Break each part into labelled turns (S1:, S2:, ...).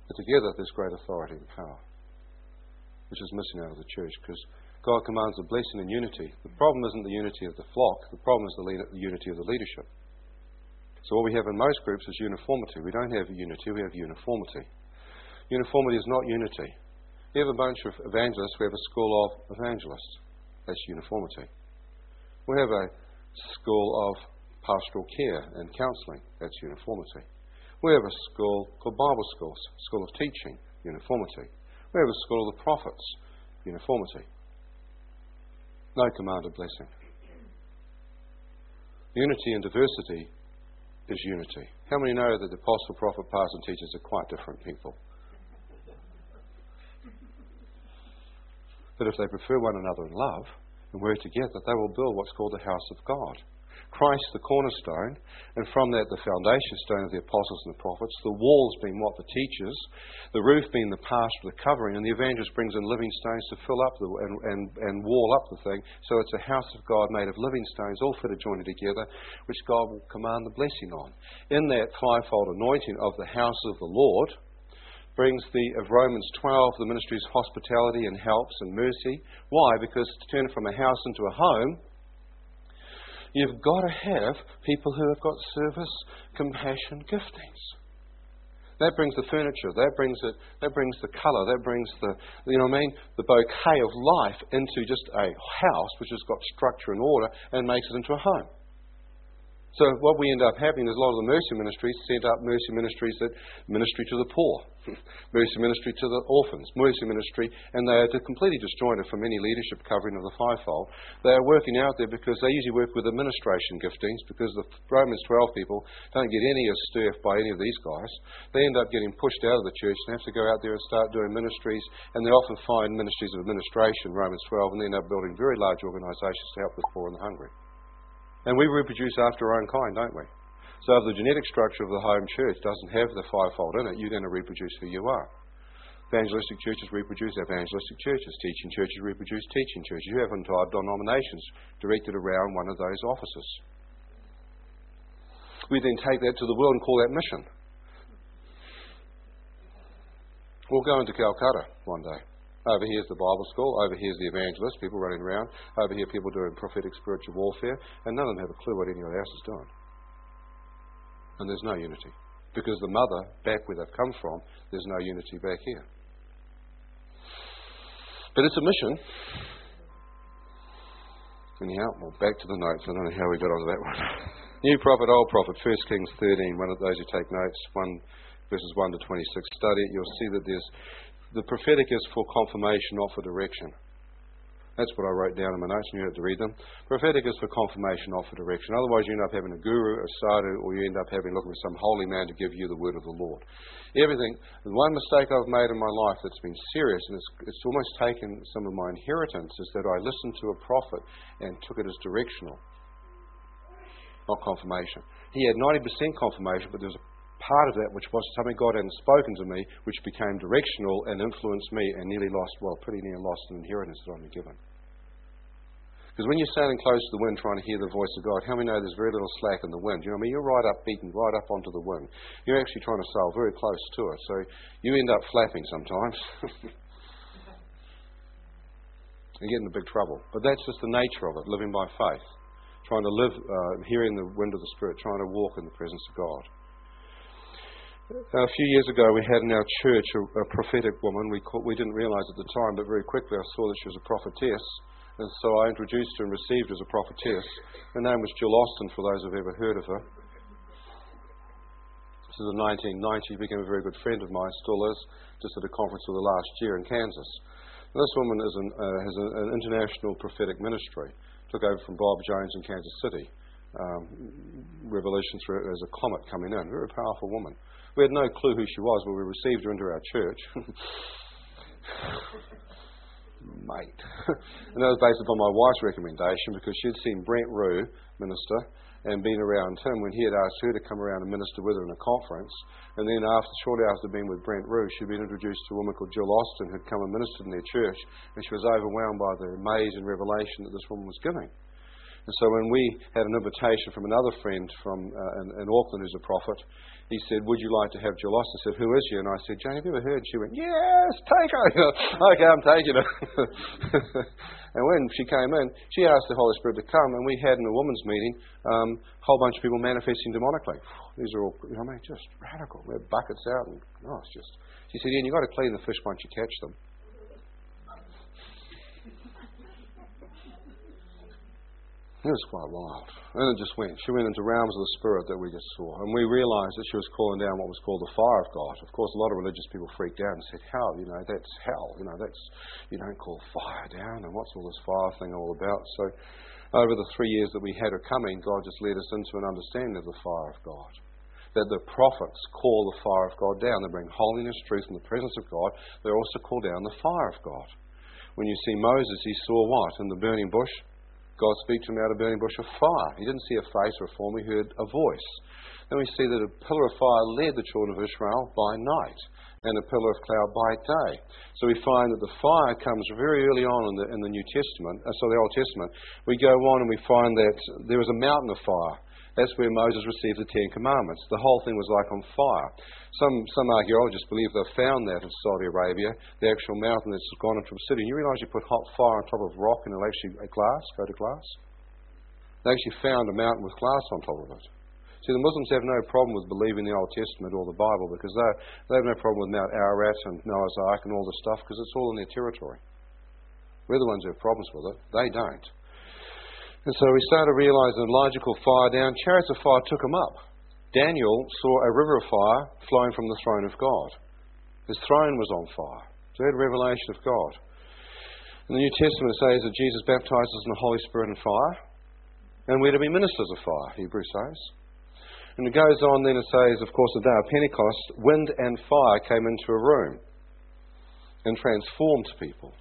S1: But together there's great authority and power, which is missing out of the church, because God commands a blessing and unity. The problem isn't the unity of the flock, the problem is the unity of the leadership. So what we have in most groups is uniformity. We don't have unity, we have uniformity. Uniformity is not unity. We have a bunch of evangelists, we have a school of evangelists. That's uniformity. We have a school of pastoral care and counselling. That's uniformity. We have a school called Bible schools, school of teaching, uniformity. We have a school of the prophets, uniformity. No commanded blessing. Unity and diversity is unity. How many know that the apostle, prophet, pastor and teachers are quite different people? But if they prefer one another in love and work together, they will build what's called the house of God. Christ the cornerstone, and from that the foundation stone of the apostles and the prophets, the walls being what? The teachers, the roof being the pastor, the covering, and the evangelist brings in living stones to fill up and wall up the thing. So it's a house of God made of living stones, all fitted joined together, which God will command the blessing on. In that fivefold anointing of the house of the Lord brings of Romans 12, the ministries of hospitality and helps and mercy. Why? Because to turn from a house into a home, you've got to have people who have got service, compassion, giftings. That brings the furniture, that brings the colour, that brings the bouquet of life into just a house which has got structure and order and makes it into a home. So what we end up having is a lot of the mercy ministries set up mercy ministries that ministry to the poor, mercy ministry to the orphans, mercy ministry, and they are completely disjointed from any leadership covering of the fivefold. They are working out there because they usually work with administration giftings, because the Romans 12 people don't get any stir by any of these guys. They end up getting pushed out of the church and have to go out there and start doing ministries, and they often find ministries of administration, Romans 12, and they end up building very large organisations to help the poor and the hungry. And we reproduce after our own kind, don't we? So if the genetic structure of the home church doesn't have the fivefold in it, you're going to reproduce who you are. Evangelistic churches reproduce evangelistic churches. Teaching churches reproduce teaching churches. You have entire denominations directed around one of those offices. We then take that to the world and call that mission. We'll go into Calcutta one day. Over here's the Bible school, over here's the evangelist, people running around, over here people doing prophetic spiritual warfare, and none of them have a clue what anyone else is doing. And there's no unity. Because the mother, back where they've come from, there's no unity back here. But it's a mission. Anyhow, well, back to the notes. I don't know how we got onto that one. New prophet, old prophet, 1 Kings 13. One of those who take notes, 1 verses 1 to 26. Study it, you'll see that the prophetic is for confirmation, not for direction. That's what I wrote down in my notes, and you have to read them. Prophetic is for confirmation, not for direction. Otherwise, you end up having a guru, a sadhu, or you end up looking for some holy man to give you the word of the Lord. The one mistake I've made in my life that's been serious, and it's almost taken some of my inheritance, is that I listened to a prophet and took it as directional, not confirmation. He had 90% confirmation, but there was a part of that which was something God hadn't spoken to me, which became directional and influenced me and pretty near lost an inheritance that I'd been given. Because when you're sailing close to the wind trying to hear the voice of God, how many know there's very little slack in the wind? You know what I mean? You're right up beaten, right up onto the wind. You're actually trying to sail very close to it. So you end up flapping sometimes. You get into big trouble. But that's just the nature of it, living by faith. Trying to live, hearing the wind of the Spirit, trying to walk in the presence of God. A few years ago, we had in our church a prophetic woman. We didn't realise at the time, but very quickly I saw that she was a prophetess. And so I introduced her and received her as a prophetess. Her name was Jill Austin, for those who've ever heard of her. This is in 1990. She became a very good friend of mine, still is, just at a conference of the last year in Kansas. And this woman has an international prophetic ministry. Took over from Bob Jones in Kansas City. Revelation through it as a comet coming in. Very powerful woman. We had no clue who she was, but we received her into our church. Mate. And that was based upon my wife's recommendation, because she'd seen Brent Rue minister and been around him when he had asked her to come around and minister with her in a conference. And then shortly after being with Brent Rue, she'd been introduced to a woman called Jill Austin who'd come and ministered in their church, and she was overwhelmed by the amazing revelation that this woman was giving. And so when we had an invitation from another friend from in Auckland who's a prophet, he said, would you like to have Jill Austin? I said, who is she? And I said, Jane, have you ever heard? She went, yes, take her. Okay, I'm taking her. And when she came in, she asked the Holy Spirit to come, and we had in a women's meeting a whole bunch of people manifesting demonically. These are all, just radical. They have buckets out, and it's just... She said, Ian, you've got to clean the fish once you catch them. It was quite wild. And it just went. She went into realms of the Spirit that we just saw. And we realised that she was calling down what was called the fire of God. Of course, a lot of religious people freaked out and said, how? That's hell. You don't call fire down. And what's all this fire thing all about? So over the 3 years that we had her coming, God just led us into an understanding of the fire of God. That the prophets call the fire of God down. They bring holiness, truth, and the presence of God. They also call down the fire of God. When you see Moses, he saw what? In the burning bush? God speaks to him out of a burning bush of fire. He didn't see a face or a form, he heard a voice. Then we see that a pillar of fire led the children of Israel by night, and a pillar of cloud by day. So we find that the fire comes very early on in the New Testament, the Old Testament. We go on and we find that there was a mountain of fire. That's where Moses received the Ten Commandments. The whole thing was like on fire. Some archaeologists believe they've found that in Saudi Arabia, the actual mountain that's gone into a city. And you realise you put hot fire on top of rock and it'll actually go to glass? They actually found a mountain with glass on top of it. See, the Muslims have no problem with believing the Old Testament or the Bible because they have no problem with Mount Ararat and Noah's Ark and all this stuff because it's all in their territory. We're the ones who have problems with it. They don't. And so we started realising Elijah called fire down. Chariots of fire took him up. Daniel saw a river of fire flowing from the throne of God. His throne was on fire. So he had a revelation of God. In the New Testament it says that Jesus baptized us in the Holy Spirit and fire. And we're to be ministers of fire, Hebrews says. And it goes on then, it says, of course, the day of Pentecost, wind and fire came into a room and transformed people.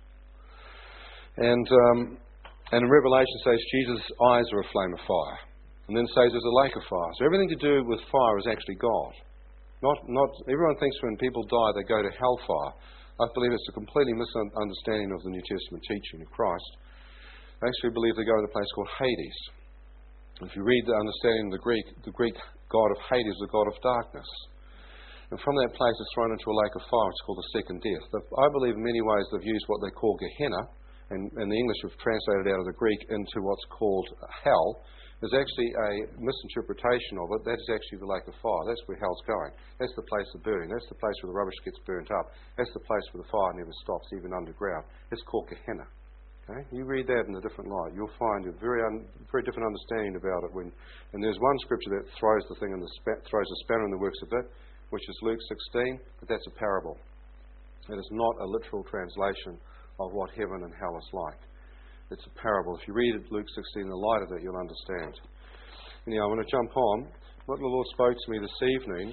S1: And in Revelation says Jesus' eyes are a flame of fire. And then says there's a lake of fire. So everything to do with fire is actually God. Not everyone thinks when people die they go to hellfire. I believe it's a completely misunderstanding of the New Testament teaching of Christ. I actually believe they go in a place called Hades. If you read the understanding of the Greek god of Hades is the god of darkness. And from that place it's thrown into a lake of fire. It's called the second death. I believe in many ways they've used what they call Gehenna, and the English have translated out of the Greek into what's called hell. There's actually a misinterpretation of it. That is actually the lake of fire. That's where hell's going. That's the place of burning. That's the place where the rubbish gets burnt up. That's the place where the fire never stops, even underground. It's called Gehenna. Okay? You read that in a different light. You'll find a very different understanding about it. And there's one scripture that throws the thing throws a spanner in the works a bit, which is Luke 16, but that's a parable. It is not a literal translation of what heaven and hell is like. It's a parable. If you read Luke 16 in the light of it, you'll understand. Anyhow, I'm going to jump on. What the Lord spoke to me this evening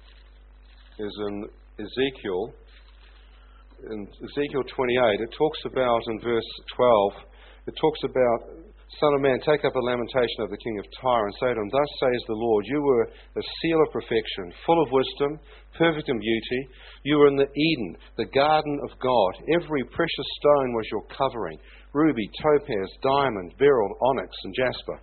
S1: is in Ezekiel. In Ezekiel 28, it talks about, in verse 12, it talks about, Son of man, take up a lamentation of the king of Tyre and say to him, Thus says the Lord, you were a seal of perfection, full of wisdom, perfect in beauty. You were in the Eden, the garden of God. Every precious stone was your covering. Ruby, topaz, diamond, beryl, onyx, and jasper.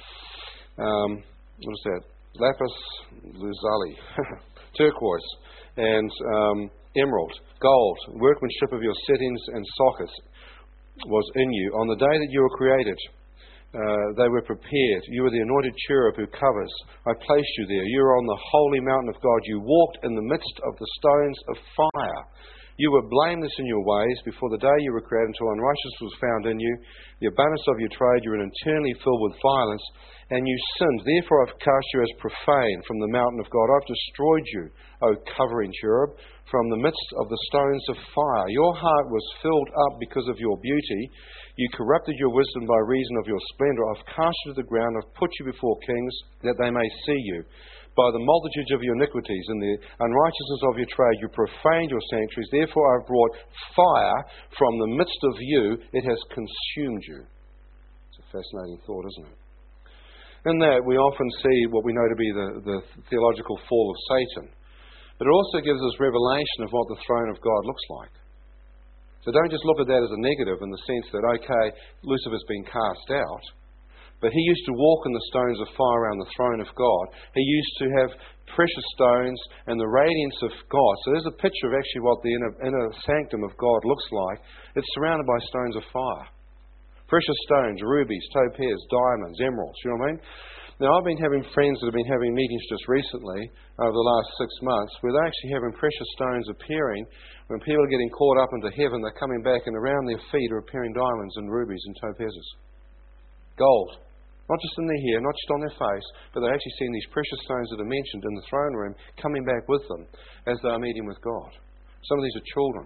S1: What is that? Lapis lazuli, turquoise, and emerald, gold. Workmanship of your settings and sockets was in you. On the day that you were created, they were prepared. You were the anointed cherub who covers. I placed you there. You were on the holy mountain of God. You walked in the midst of the stones of fire. You were blameless in your ways before the day you were created until unrighteousness was found in you. The abundance of your trade, you were internally filled with violence, and you sinned. Therefore I've cast you as profane from the mountain of God. I've destroyed you, O covering cherub, from the midst of the stones of fire. Your heart was filled up because of your beauty. You corrupted your wisdom by reason of your splendor. I've cast you to the ground. I've put you before kings, that they may see you. By the multitude of your iniquities and the unrighteousness of your trade, you profaned your sanctuaries. Therefore I've brought fire from the midst of you. It has consumed you. It's a fascinating thought, isn't it? In that, we often see what we know to be the theological fall of Satan. But it also gives us revelation of what the throne of God looks like. So don't just look at that as a negative in the sense that, okay, Lucifer's been cast out. But he used to walk in the stones of fire around the throne of God. He used to have precious stones and the radiance of God. So there's a picture of actually what the inner sanctum of God looks like. It's surrounded by stones of fire. Precious stones, rubies, topaz, diamonds, emeralds. You know what I mean? Now, I've been having friends that have been having meetings just recently, over the last 6 months, where they're actually having precious stones appearing. When people are getting caught up into heaven, they're coming back, and around their feet are appearing diamonds and rubies and topazes. Gold. Not just in their hair, not just on their face, but they're actually seeing these precious stones that are mentioned in the throne room coming back with them as they are meeting with God. Some of these are children.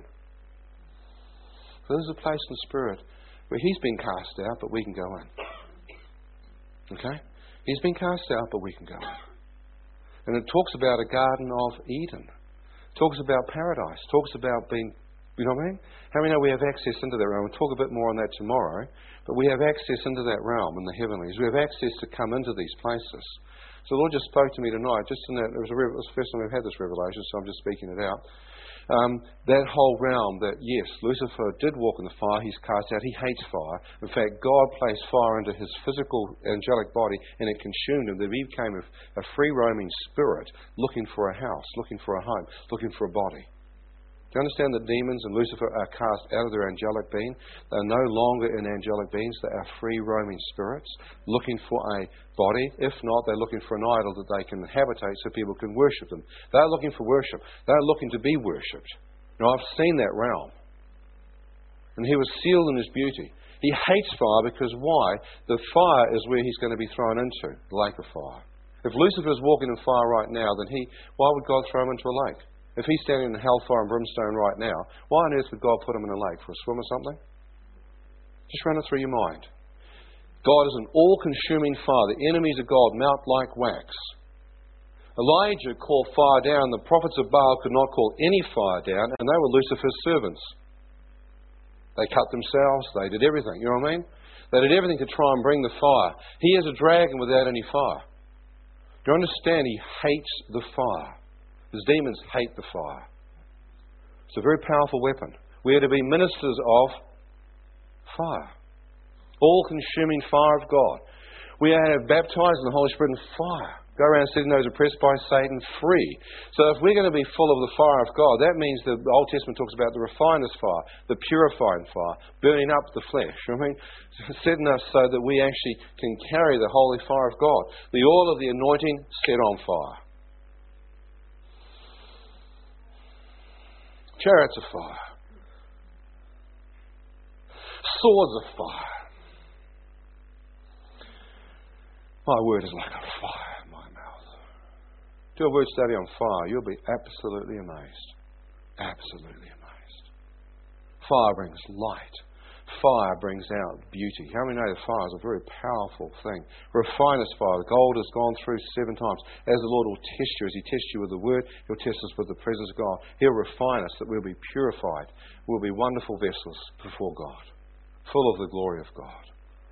S1: So there's a place in the Spirit where He's been cast out, but we can go in. Okay? He's been cast out, but we can go in. And it talks about a Garden of Eden. It talks about paradise. It talks about being, you know what I mean? How many know we have access into that realm? We'll talk a bit more on that tomorrow. But we have access into that realm in the heavenlies. We have access to come into these places. So the Lord just spoke to me tonight, just in that, it was the first time we've had this revelation, so I'm just speaking it out. That whole realm that, yes, Lucifer did walk in the fire, he's cast out, he hates fire. In fact, God placed fire into his physical angelic body and it consumed him. He became a free roaming spirit looking for a house, looking for a home, looking for a body. Do you understand that demons and Lucifer are cast out of their angelic being? They are no longer in angelic beings. They are free roaming spirits looking for a body. If not, they're looking for an idol that they can habitate so people can worship them. They're looking for worship. They're looking to be worshipped. Now, I've seen that realm. And he was sealed in his beauty. He hates fire because why? The fire is where he's going to be thrown into, the lake of fire. If Lucifer is walking in fire right now, then why would God throw him into a lake? If he's standing in hellfire and brimstone right now, why on earth would God put him in a lake for a swim or something? Just run it through your mind. God is an all-consuming fire. The enemies of God melt like wax. Elijah called fire down. The prophets of Baal could not call any fire down, and they were Lucifer's servants. They cut themselves. They did everything. You know what I mean? They did everything to try and bring the fire. He is a dragon without any fire. Do you understand? He hates the fire. His demons hate the fire. It's a very powerful weapon. We are to be ministers of fire. All-consuming fire of God. We are to have baptized in the Holy Spirit in fire. Go around setting those oppressed by Satan free. So if we're going to be full of the fire of God, that means the Old Testament talks about the refiner's fire, the purifying fire, burning up the flesh. You know what I mean? Setting us so that we actually can carry the holy fire of God. The oil of the anointing set on fire. Chariots of fire. Swords of fire. My word is like a fire in my mouth. Do a word study on fire. You'll be absolutely amazed. Absolutely amazed. Fire brings light. Fire brings out beauty. How many know that fire is a very powerful thing? Refiner's fire. The gold has gone through 7 times. As the Lord will test you, as He tests you with the Word, He'll test us with the presence of God. He'll refine us that we'll be purified. We'll be wonderful vessels before God, full of the glory of God.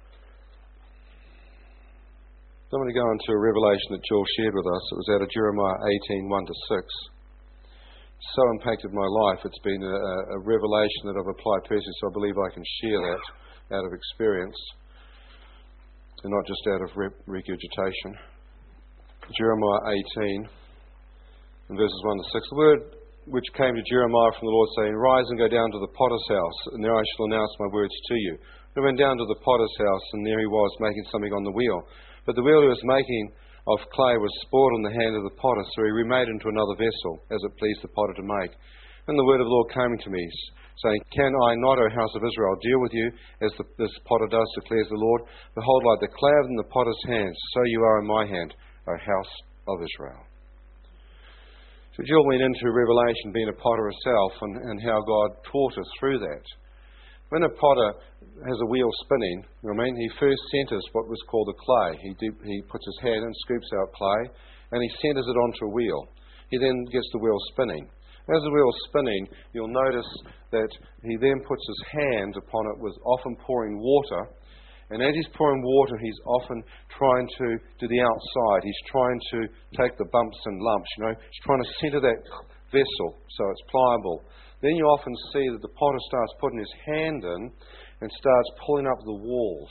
S1: So I'm going to go into a revelation that Joel shared with us. It was out of Jeremiah 18, 1-6. So impacted my life. It's been a revelation that I've applied personally, so I believe I can share that out of experience and not just out of regurgitation. Jeremiah 18 and verses 1-6. The word which came to Jeremiah from the Lord saying, "Rise and go down to the potter's house, and there I shall announce my words to you." I went down to the potter's house, and there he was making something on the wheel. But the wheel he was making of clay was spoiled in the hand of the potter, so he remade into another vessel, as it pleased the potter to make. And the word of the Lord came to me, saying, "Can I not, O house of Israel, deal with you as this potter does, declares the Lord? Behold, like the clay in the potter's hands, so you are in my hand, O house of Israel." So Jill went into Revelation, being a potter herself, and how God taught us through that. When a potter has a wheel spinning, you know what I mean, he first centers what was called the clay. He puts his hand in, scoops out clay, and he centers it onto a wheel. He then gets the wheel spinning. As the wheel's spinning, you'll notice that he then puts his hand upon it with often pouring water. And as he's pouring water, he's often trying to do the outside. He's trying to take the bumps and lumps, you know. He's trying to center that vessel so it's pliable. Then you often see that the potter starts putting his hand in and starts pulling up the walls.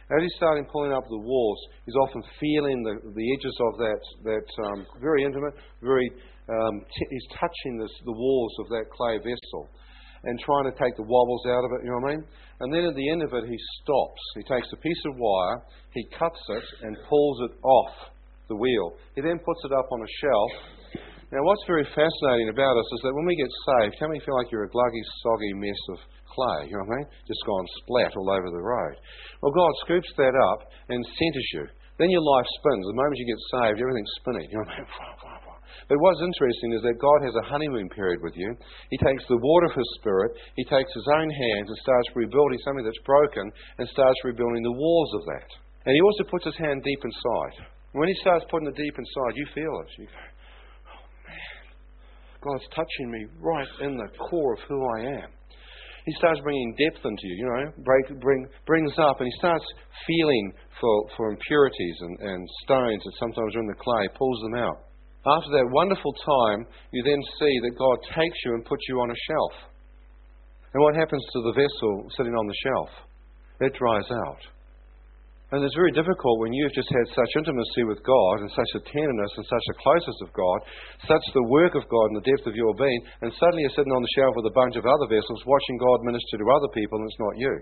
S1: As he's starting pulling up the walls, he's often feeling the edges of that very intimate, he's touching the walls of that clay vessel and trying to take the wobbles out of it, you know what I mean? And then at the end of it, he stops. He takes a piece of wire, he cuts it and pulls it off the wheel. He then puts it up on a shelf. Now, what's very fascinating about us is that when we get saved, how many feel like you're a gluggy, soggy mess of clay, you know what I mean? Just gone splat all over the road. Well, God scoops that up and centers you. Then your life spins. The moment you get saved, everything's spinning. You know what I mean? But what's interesting is that God has a honeymoon period with you. He takes the water of His Spirit, He takes His own hands and starts rebuilding something that's broken and starts rebuilding the walls of that. And He also puts His hand deep inside. When He starts putting it deep inside, you feel it. You go, oh man, God's touching me right in the core of who I am. He starts bringing depth into you, you know, brings up, and He starts feeling for impurities and stones that sometimes are in the clay, pulls them out. After that wonderful time, you then see that God takes you and puts you on a shelf. And what happens to the vessel sitting on the shelf? It dries out. And it's very difficult when you've just had such intimacy with God and such a tenderness and such a closeness of God, such the work of God in the depth of your being, and suddenly you're sitting on the shelf with a bunch of other vessels watching God minister to other people and it's not you.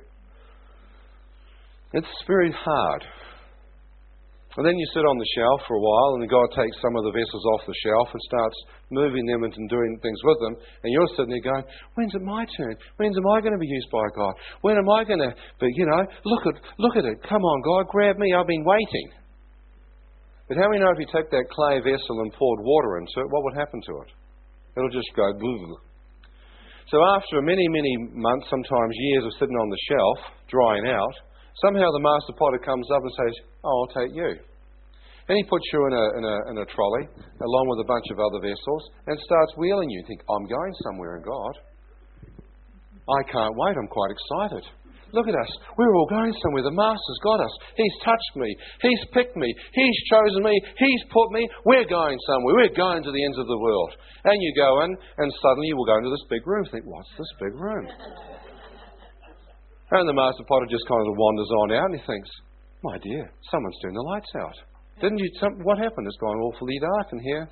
S1: It's very hard. And then you sit on the shelf for a while and then God takes some of the vessels off the shelf and starts moving them and doing things with them. And you're sitting there going, when's it my turn? When's am I going to be used by God? When am I going to be, look at it. Come on, God, grab me. I've been waiting. But how many know if you take that clay vessel and poured water into it, what would happen to it? It'll just go glue. So after many, many months, sometimes years of sitting on the shelf, drying out, somehow the master potter comes up and says, oh, I'll take you. And he puts you in a trolley, along with a bunch of other vessels, and starts wheeling you. You think, I'm going somewhere in God. I can't wait, I'm quite excited. Look at us, we're all going somewhere. The Master's got us. He's touched me. He's picked me. He's chosen me. He's put me. We're going somewhere. We're going to the ends of the world. And you go in, and suddenly you will go into this big room. Think, what's this big room? And the Master Potter just kind of wanders on out, and he thinks, my dear, someone's turned the lights out. Didn't you? What happened? It's gone awfully dark in here.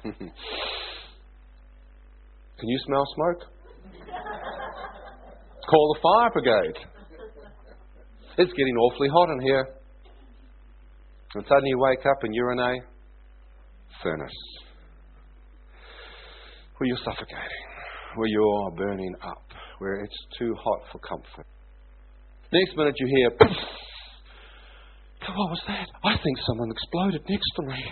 S1: Can you smell smoke? Call the fire brigade. It's getting awfully hot in here. And suddenly you wake up and you're in a furnace where you're suffocating, where you're burning up, where it's too hot for comfort. Next minute you hear, poof! What was that? I think someone exploded next to me.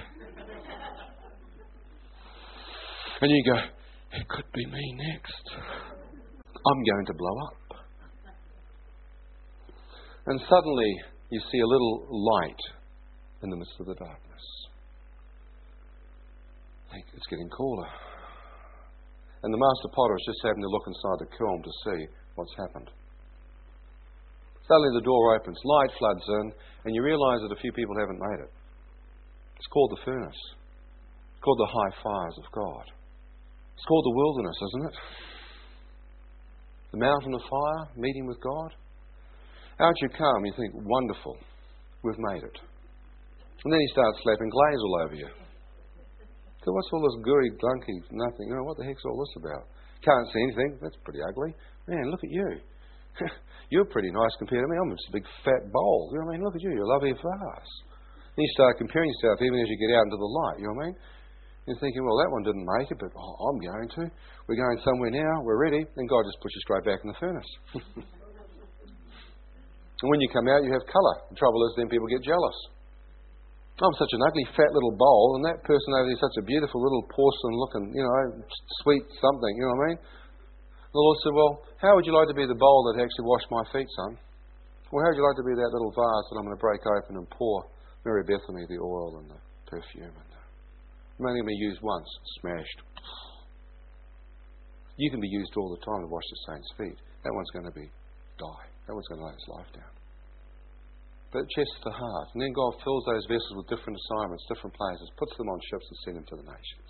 S1: And you go, it could be me next. I'm going to blow up. And suddenly you see a little light in the midst of the darkness. Think it's getting cooler. And the Master Potter is just having to look inside the kiln to see what's happened. Suddenly the door opens, light floods in, and you realise that a few people haven't made it. It's called the furnace. It's called the high fires of God. It's called the wilderness, isn't it? The mountain of fire, meeting with God. Out you come, you think, wonderful, we've made it. And then he starts slapping glaze all over you. So what's all this gooey, glunky, nothing? You know, what the heck's all this about? Can't see anything. That's pretty ugly. Man, look at you. You're pretty nice compared to me. I'm just a big fat bowl. You know what I mean? Look at you. You're a lovely vase. Then you start comparing yourself even as you get out into the light. You know what I mean? You're thinking, well, that one didn't make it, but I'm going to. We're going somewhere now. We're ready. Then God just pushes you straight back in the furnace. And when you come out, you have colour. The trouble is then people get jealous. I'm such an ugly, fat little bowl, and that person over there is such a beautiful little porcelain-looking, sweet something, you know what I mean? The Lord said, well, how would you like to be the bowl that actually washed my feet, son? Well, how would you like to be that little vase that I'm going to break open and pour Mary Bethany the oil and the perfume? I'm only going to be used once, smashed. You can be used all the time to wash the saints' feet. That one's going to die. That one's going to lay its life down. But it chests the heart. And then God fills those vessels with different assignments, different places, puts them on ships and sends them to the nations.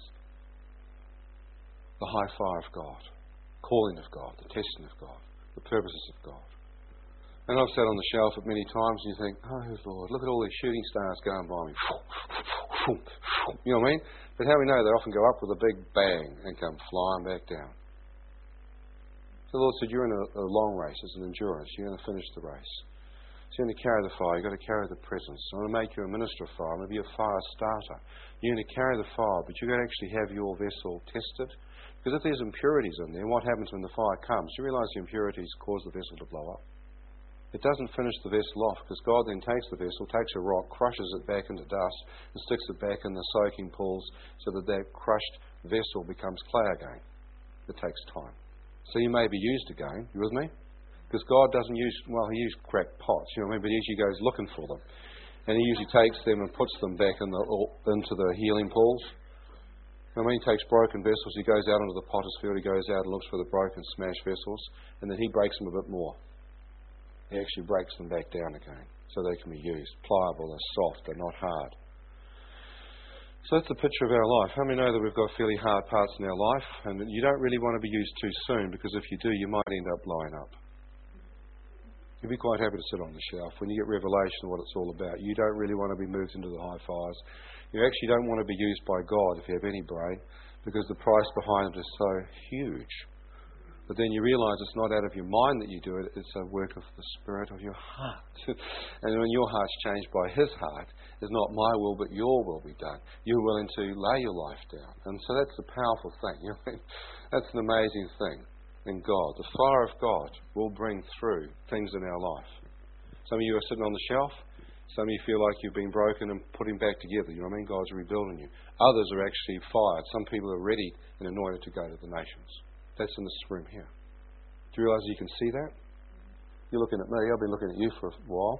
S1: The high fire of God. Calling of God, the testing of God, the purposes of God. And I've sat on the shelf at many times and you think, oh Lord, look at all these shooting stars going by me. You know what I mean? But how we know they often go up with a big bang and come flying back down. So the Lord said, you're in a long race, it's an endurance. You're going to finish the race. So you're going to carry the fire, you've got to carry the presence. I'm going to make you a minister of fire, I'm going to be a fire starter. You're going to carry the fire, but you've got to actually have your vessel tested. Because if there's impurities in there, what happens when the fire comes? You realise the impurities cause the vessel to blow up. It doesn't finish the vessel off, because God then takes the vessel, takes a rock, crushes it back into dust, and sticks it back in the soaking pools so that that crushed vessel becomes clay again. It takes time. So you may be used again. You with me? Because God doesn't use, He used cracked pots, you know what I mean? But He usually goes looking for them. And He usually takes them and puts them back into the healing pools. And when He takes broken vessels, He goes out into the potter's field, He goes out and looks for the broken, smashed vessels, and then He breaks them a bit more. He actually breaks them back down again so they can be used. Pliable, they're soft, they're not hard. So that's the picture of our life. How many know that we've got fairly hard parts in our life and that you don't really want to be used too soon, because if you do, you might end up blowing up. You'd be quite happy to sit on the shelf when you get revelation of what it's all about. You don't really want to be moved into the high fires. You actually don't want to be used by God if you have any brain, because the price behind it is so huge. But then you realise it's not out of your mind that you do it, it's a work of the Spirit of your heart. And when your heart's changed by His heart, it's not my will but your will be done. You're willing to lay your life down. And so that's a powerful thing. You know? That's an amazing thing in God. The fire of God will bring through things in our life. Some of you are sitting on the shelf. Some of you feel like you've been broken and putting back together. You know what I mean? God's rebuilding you. Others are actually fired. Some people are ready and anointed to go to the nations. That's in this room here. Do you realise you can see that? You're looking at me. I've been looking at you for a while.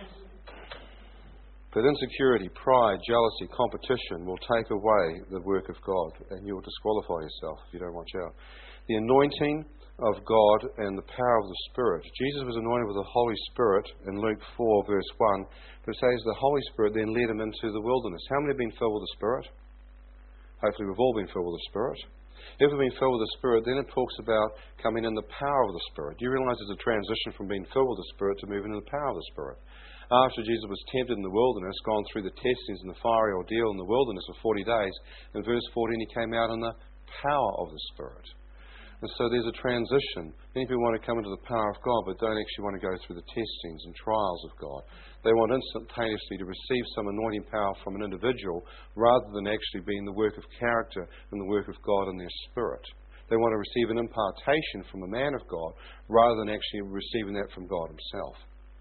S1: But insecurity, pride, jealousy, competition will take away the work of God, and you will disqualify yourself if you don't watch out. The anointing of God and the power of the Spirit. Jesus was anointed with the Holy Spirit in Luke 4 verse 1. But it says the Holy Spirit then led him into the wilderness. How many have been filled with the Spirit? Hopefully we've all been filled with the Spirit. If we've been filled with the Spirit, then it talks about coming in the power of the Spirit. Do you realise there's a transition from being filled with the Spirit to moving into the power of the Spirit? After Jesus was tempted in the wilderness, gone through the testings and the fiery ordeal in the wilderness for 40 days, in verse 14 He came out in the power of the Spirit. And so there's a transition. Many people want to come into the power of God, but don't actually want to go through the testings and trials of God. They want instantaneously to receive some anointing power from an individual rather than actually being the work of character and the work of God in their spirit. They want to receive an impartation from a man of God rather than actually receiving that from God Himself.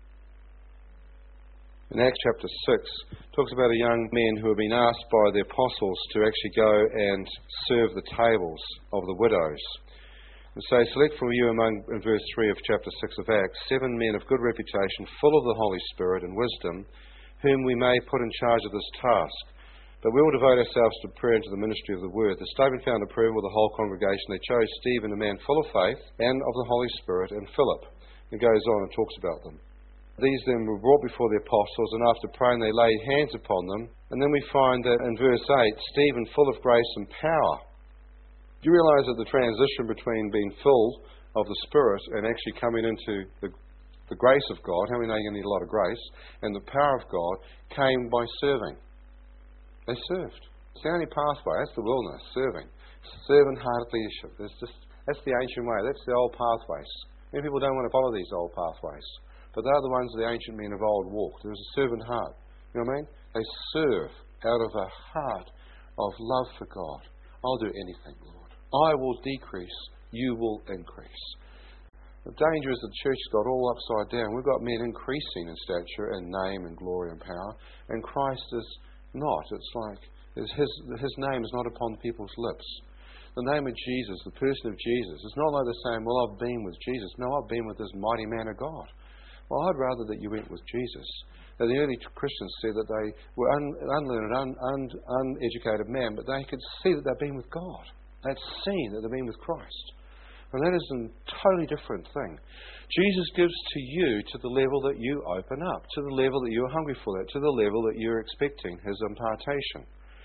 S1: In Acts chapter 6, it talks about a young man who had been asked by the apostles to actually go and serve the tables of the widows. And so select from you in verse 3 of chapter 6 of Acts 7 men of good reputation, full of the Holy Spirit and wisdom, whom we may put in charge of this task. But we will devote ourselves to prayer and to the ministry of the word. The statement found approval with the whole congregation. They chose Stephen, a man full of faith and of the Holy Spirit, and Philip. It goes on and talks about them. These then were brought before the apostles, and after praying they laid hands upon them. And then we find that in verse 8, Stephen full of grace and power. Do you realise that the transition between being filled of the Spirit and actually coming into the grace of God, how many know you're going to need a lot of grace, and the power of God came by serving? They served. It's the only pathway. That's the wilderness, serving. Servant-hearted leadership. That's the ancient way. That's the old pathways. Many people don't want to follow these old pathways, but they're the ones the ancient men of old walked. There was a servant heart. You know what I mean? They serve out of a heart of love for God. I'll do anything, Lord. I will decrease, you will increase. The danger is the church has got all upside down. We've got men increasing in stature and name and glory and power, and Christ is not. It's like his name is not upon people's lips. The name of Jesus, the person of Jesus, it's not like they're saying, well, I've been with Jesus. No, I've been with this mighty man of God. Well, I'd rather that you went with Jesus. Now, the early Christians said that they were unlearned, uneducated men, but they could see that they'd been with God. They'd seen that they'd been with Christ. And that is a totally different thing. Jesus gives to you to the level that you open up, to the level that you're hungry for that, to the level that you're expecting His impartation.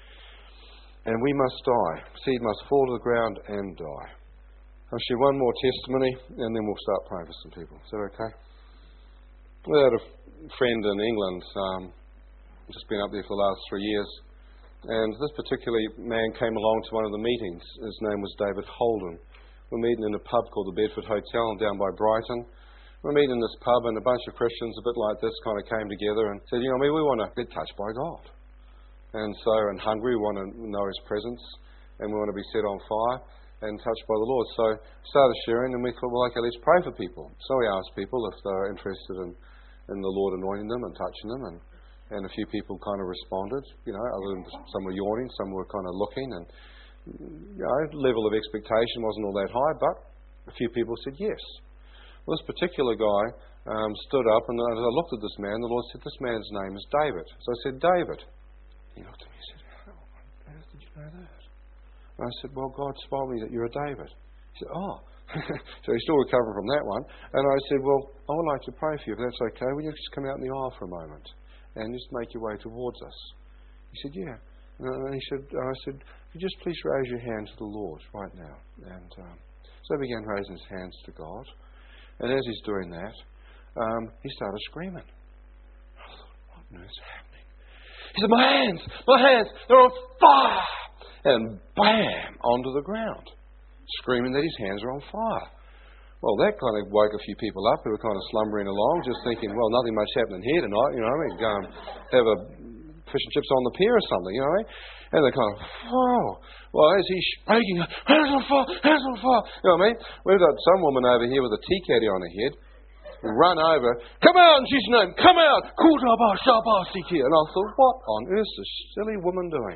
S1: And we must die. Seed must fall to the ground and die. I'll share one more testimony and then we'll start praying for some people. Is that okay? We had a friend in England, just been up there for the last 3 years, and this particular man came along to one of the meetings. His name was David Holden. We're meeting in a pub called the Bedford Hotel down by Brighton. We're meeting in this pub, and a bunch of Christians, a bit like this, kind of came together and said, we want to get touched by God. And so in Hungary, we want to know His presence, and we want to be set on fire and touched by the Lord. So we started sharing, and we thought, well, okay, let's pray for people. So we asked people if they were interested in the Lord anointing them and touching them, and a few people kind of responded, other than some were yawning, some were kind of looking, and level of expectation wasn't all that high, but a few people said yes. Well, this particular guy stood up, and as I looked at this man, the Lord said, this man's name is David. So I said, David. He looked at me and said, how on earth did you know that? And I said, well, God told me that you're a David. He said, oh. So he's still recovering from that one. And I said, well, I would like to pray for you, if that's okay. Will you just come out in the aisle for a moment and just make your way towards us? He said, yeah. And I said, could you just please raise your hand to the Lord right now? And so he began raising his hands to God. And as he's doing that, he started screaming. I thought, what on earth is happening? He said, my hands, they're on fire! And bam, onto the ground, screaming that his hands are on fire. Well, that kind of woke a few people up who were kind of slumbering along, just thinking, well, nothing much happening here tonight, go and have a fish and chips on the pier or something, And they're kind of, whoa. Well, as he's shaking, hands on fire, hands on fire. You know what I mean? We've got some woman over here with a tea caddy on her head. Run over, come out in Jesus' name, come out. And I thought, what on earth is this silly woman doing?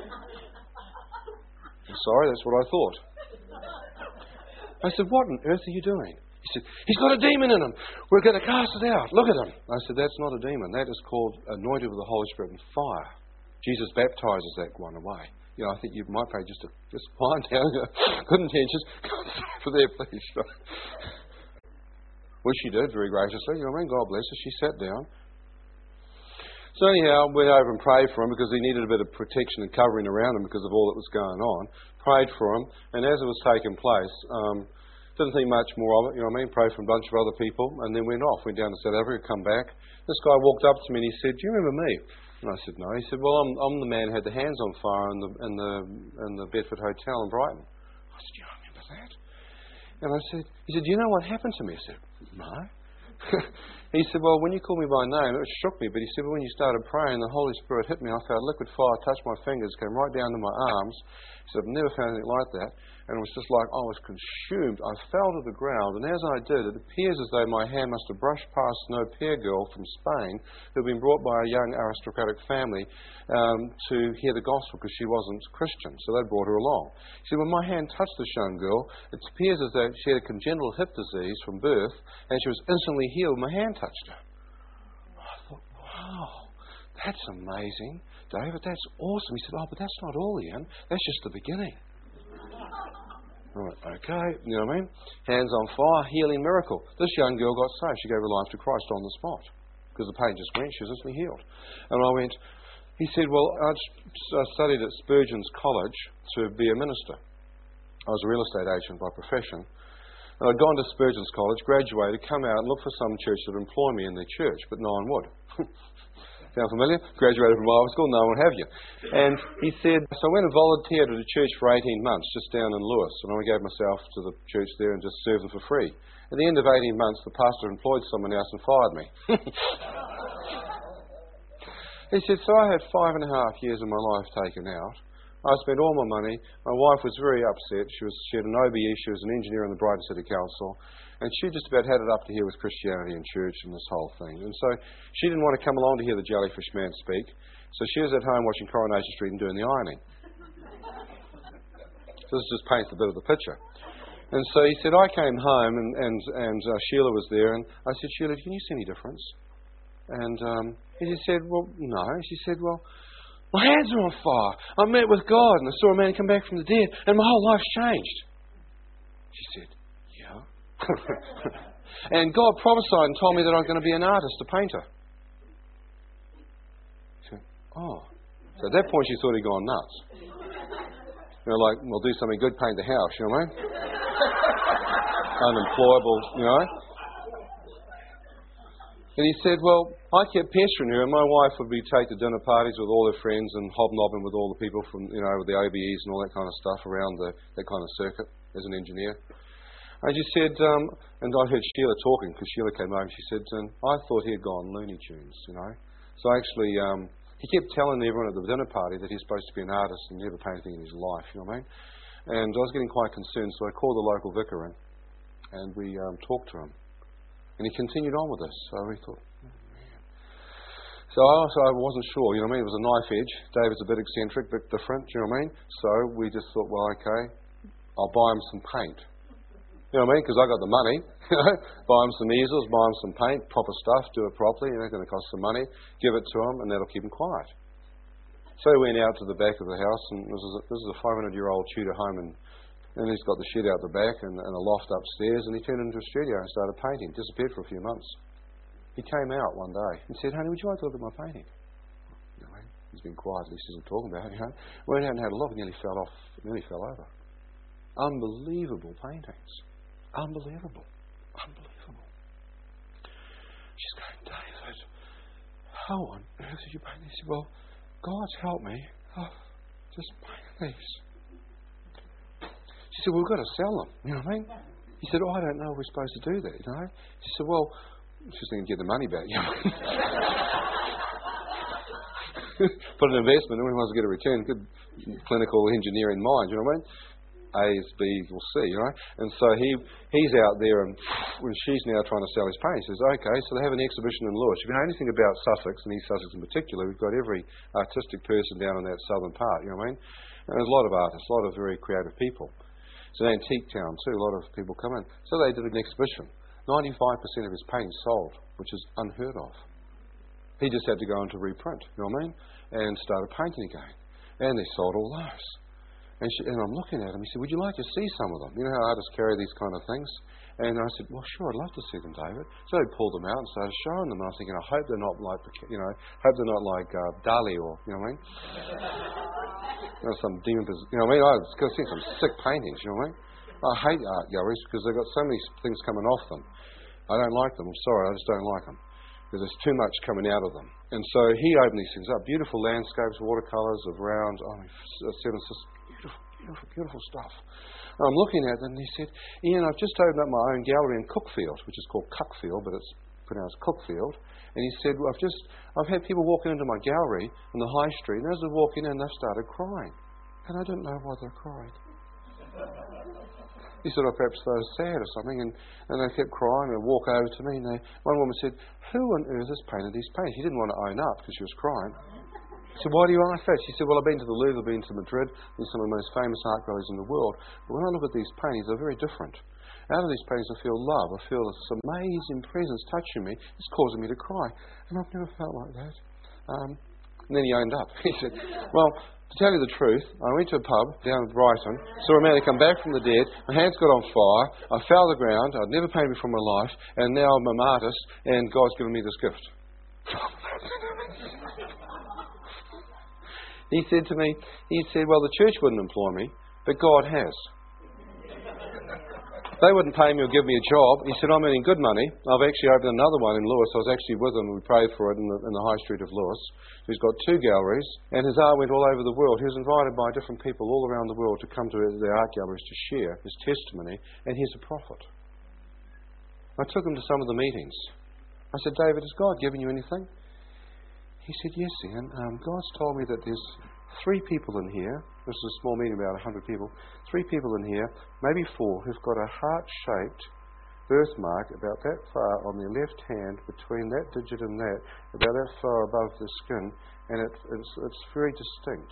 S1: I'm sorry, that's what I thought. I said, what on earth are you doing? He said, he's got a demon in him. We're going to cast it out. Look at him. I said, that's not a demon. That is called anointed with the Holy Spirit and fire. Jesus baptizes that one away. I think you might pray just wind down. Good intentions. For there, please. Well, she did very graciously. God bless her. She sat down. So anyhow, went over and prayed for him because he needed a bit of protection and covering around him because of all that was going on. Prayed for him, and as it was taking place, didn't think much more of it. Prayed for a bunch of other people, and then went off. Went down to South Africa, come back. This guy walked up to me and he said, "Do you remember me?" And I said, "No." He said, "Well, I'm the man who had the hands on fire in the Bedford Hotel in Brighton." I said, "Do you remember that?" And he said, "Do you know what happened to me?" I said, "No." He said, "Well, when you called me by name, it shook me." But he said, "When you started praying, the Holy Spirit hit me. I felt liquid fire touch my fingers, came right down to my arms." He said, "I've never found anything like that." And it was just like I was consumed. I fell to the ground, and as I did, it appears as though my hand must have brushed past an au pair girl from Spain who had been brought by a young aristocratic family to hear the gospel because she wasn't Christian, so they brought her along. He said, when my hand touched this young girl, it appears as though she had a congenital hip disease from birth, and she was instantly healed when my hand touched her. I thought, wow, that's amazing. David, that's awesome. He said, "Oh, but that's not all, Ian. That's just the beginning." Right, okay, you know what I mean? Hands on fire, healing miracle. This young girl got saved. She gave her life to Christ on the spot because the pain just went. She was instantly healed. And I went, he said, "Well, I studied at Spurgeon's College to be a minister. I was a real estate agent by profession. And I'd gone to Spurgeon's College, graduated, come out and looked for some church that would employ me in their church, but no one would." Sound familiar? Graduated from Bible school, no one would have you. And he said, so I went and volunteered at a church for 18 months, just down in Lewis. And I gave myself to the church there and just served them for free. At the end of 18 months, the pastor employed someone else and fired me. He said, so I had 5.5 years of my life taken out. I spent all my money. My wife was very upset. She had an OBE. She was an engineer in the Brighton City Council. And she just about had it up to here with Christianity and church and this whole thing. And so she didn't want to come along to hear the jellyfish man speak. So she was at home watching Coronation Street and doing the ironing. So this just paints a bit of the picture. And so he said, I came home and Sheila was there. And I said, "Sheila, can you see any difference?" And he said, "Well, no." She said, "Well, my hands are on fire. I met with God and I saw a man come back from the dead and my whole life's changed." She said, "Yeah." And God prophesied and told me that I was going to be an artist, a painter. She said, "Oh." So at that point she thought he'd gone nuts. Like, we'll do something good, paint the house, you know what I mean? Unemployable, you know. And he said, well, I kept pestering her, and my wife would be take to dinner parties with all her friends and hobnobbing with all the people from, with the OBEs and all that kind of stuff around that kind of circuit as an engineer. And she said, and I heard Sheila talking, because Sheila came over, and she said, I thought he had gone Looney Tunes, So actually, he kept telling everyone at the dinner party that he's supposed to be an artist and never paint anything in his life, you know what I mean? And I was getting quite concerned, so I called the local vicar in, and we talked to him. And he continued on with this. So we thought, oh, man. So I wasn't sure, It was a knife edge. David's a bit eccentric, bit different, do you know what I mean? So we just thought, well, okay, I'll buy him some paint. You know what I mean? Because I got the money. Buy him some easels, buy him some paint, proper stuff, do it properly. It's going to cost some money. Give it to him, and that'll keep him quiet. So we went out to the back of the house, and this is a 500-year-old Tudor home, and he's got the shed out the back and a loft upstairs, and he turned it into a studio and started painting. Disappeared for a few months. He came out one day and said, honey, would you like to look at my painting? He's been quiet, at least he isn't talking about it, Went out and had a look and nearly fell over. Unbelievable paintings. Unbelievable. She's going, David, how on earth did you paint these? He said, well, God's helped me. Just paint these. She said, well, we've got to sell them. You know what I mean? He said, I don't know if we're supposed to do that, She said, well, she's thinking get the money back, Put an investment, everyone wants to get a return. Good clinical engineering mind, you know what I mean? A is B equals C, And so he's out there, and when she's now trying to sell his paint, he says, okay, so they have an exhibition in Lewis. If you know anything about Sussex, and East Sussex in particular, we've got every artistic person down in that southern part, you know what I mean? And there's a lot of artists, a lot of very creative people. It's an antique town too, a lot of people come in. So they did an exhibition. 95% of his paintings sold, which is unheard of. He just had to go into reprint, you know what I mean? And started painting again. And they sold all those. And I'm looking at him, he said, would you like to see some of them? You know how artists carry these kind of things? And I said, well, sure, I'd love to see them, David. So he pulled them out and started showing them. And I was thinking, I hope they're not like, Dali or, you know what I mean? Some demon, you know what I mean? I've seen some sick paintings, you know what I mean? I hate art galleries because they've got so many things coming off them. I don't like them. I'm sorry, I just don't like them. Because there's too much coming out of them. And so he opened these things up. Beautiful landscapes, watercolours of round, beautiful stuff. I'm looking at them and he said, Ian, I've just opened up my own gallery in Cookfield, which is called Cuckfield, but it's pronounced Cookfield. And he said, well, I've had people walking into my gallery on the high street, and as they're walking in, they've started crying. And I didn't know why they cried. He said, perhaps they were sad or something, and they kept crying and walk over to me, and one woman said, who on earth has painted these paintings? He didn't want to own up because she was crying. I said, why do you like that? She said, well, I've been to the Louvre, I've been to Madrid, and some of the most famous art galleries in the world. But when I look at these paintings, they're very different. Out of these paintings, I feel love. I feel this amazing presence touching me. It's causing me to cry. And I've never felt like that. And then he owned up. He said, well, to tell you the truth, I went to a pub down in Brighton, saw a man come back from the dead, my hands got on fire, I fell to the ground, I'd never painted before in my life, and now I'm an artist, and God's given me this gift. He said to me, well, the church wouldn't employ me, but God has. They wouldn't pay me or give me a job. He said, I'm earning good money. I've actually opened another one in Lewis. I was actually with him. We prayed for it in the high street of Lewis. He's got 2 galleries, and his art went all over the world. He was invited by different people all around the world to come to their art galleries to share his testimony, and he's a prophet. I took him to some of the meetings. I said, David, has God given you anything? He said, yes, Ian. God's told me that there's 3 people in here. This is a small meeting, about 100 people. 3 people in here, maybe 4, who've got a heart-shaped birthmark about that far on their left hand, between that digit and that, about that far above the skin, and it's very distinct.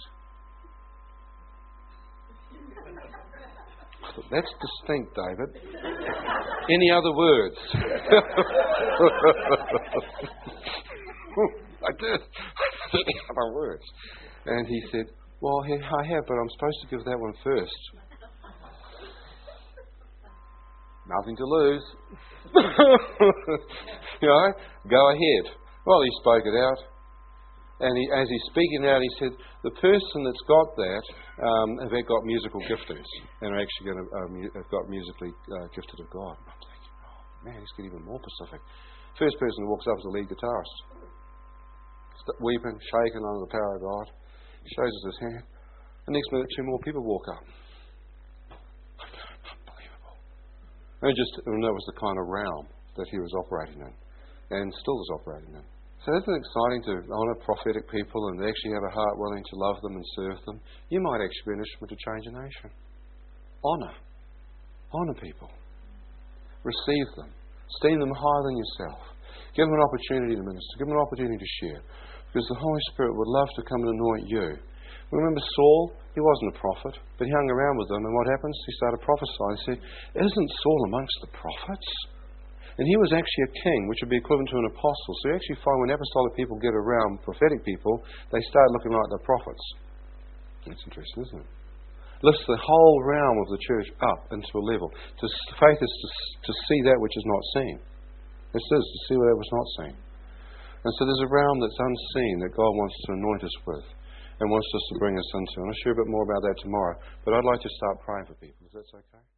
S1: I thought, that's distinct, David. Any other words? I did. Any other words? And he said, well, I have, but I'm supposed to give that one first. Nothing to lose. Go ahead. Well, he spoke it out. And as he's speaking out, he said, the person that's got that have got musical giftings and are actually going to have got musically gifted of God. I'm thinking, oh, man, he's getting even more specific. First person who walks up is the lead guitarist. Weeping, shaking under the power of God. He shows us his hand. The next minute, 2 more people walk up. Unbelievable. And that was the kind of realm that he was operating in, and still is operating in. So isn't it exciting to honour prophetic people and actually have a heart willing to love them and serve them? You might actually be an instrument to change a nation. Honour. Honour people. Receive them. Esteem them higher than yourself. Give them an opportunity to minister. Give them an opportunity to share. Because the Holy Spirit would love to come and anoint you. Remember Saul? He wasn't a prophet, but he hung around with them, and what happens? He started prophesying. He said, isn't Saul amongst the prophets? And he was actually a king, which would be equivalent to an apostle. So you actually find when apostolic people get around prophetic people, they start looking like they're prophets. That's interesting, isn't it? Lifts the whole realm of the church up into a level. Faith is to see that which is not seen. It is to see that which is not seen. And so there's a realm that's unseen that God wants to anoint us with and wants us to bring us into. And I'll share a bit more about that tomorrow. But I'd like to start praying for people. Is that okay?